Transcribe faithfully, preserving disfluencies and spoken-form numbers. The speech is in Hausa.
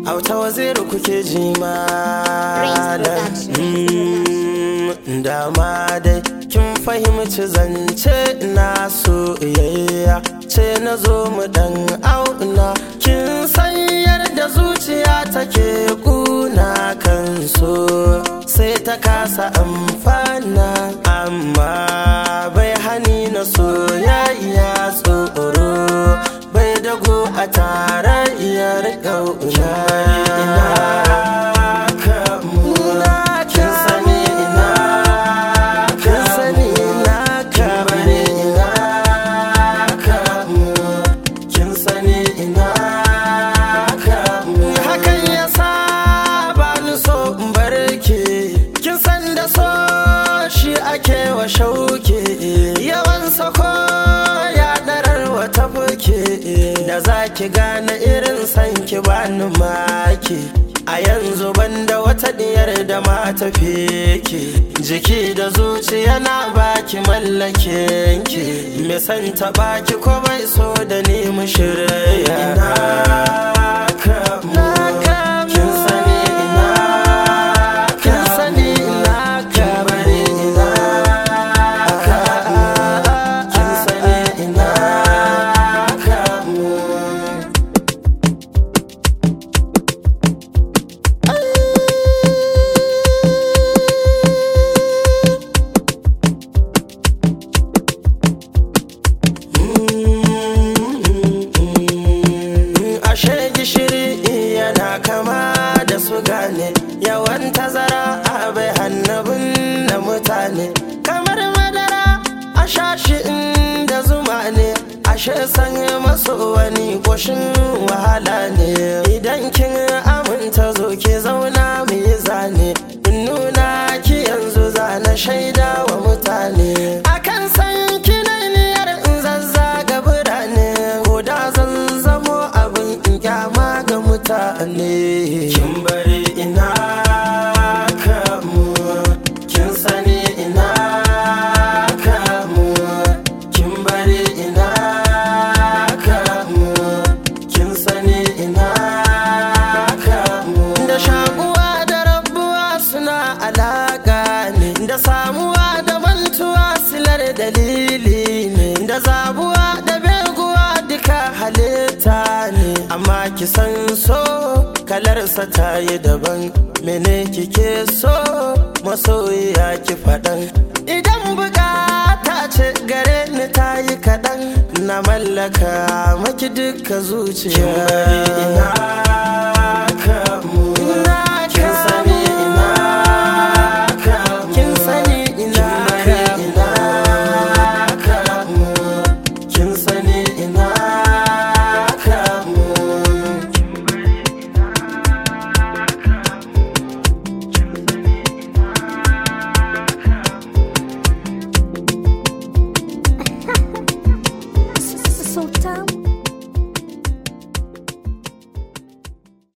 Auta Waziri kuke ji malam. Dama dai kin fahimci zance na soyayya ce na zo mu dan auna. Kin san yadda zuciya take kuna kan so sai ta kasa amfana, amma bai hani na soyayya tsoro bai dago a tarayyar ƙauna. Kewa shauke yawan sako ya darar wata fuke da zaki gane irin sanki bani maki. A yanzu banda wata diyar da mata feke jiki da zuciya na baki mallakenki. Me san ta baki ko bai so da ni mu shirya. Yawan tazara a bai hannabin da mutane kamar madara a shashi inda zuma ne. Ashe sanya maso wani koshin wahala ne. Idan kin aminta zo ki zauna mu yi zane, in nuna ki yanzu zana shaida wa mutane akan san kinaniyar in zazzaga birane. Ko da zan zamo abin in kyama ga mutane. Kin bari ina da samuwa da mantuwa silar dalili ne, da zabuwa da beguwa duka halitta ne. Amma ki san so kalarsa ta yi daban, mene kike so masoyiya ki faɗan. Idan bukata ce gare ni ta yi kaɗan, na mallaka maki duka zuciya.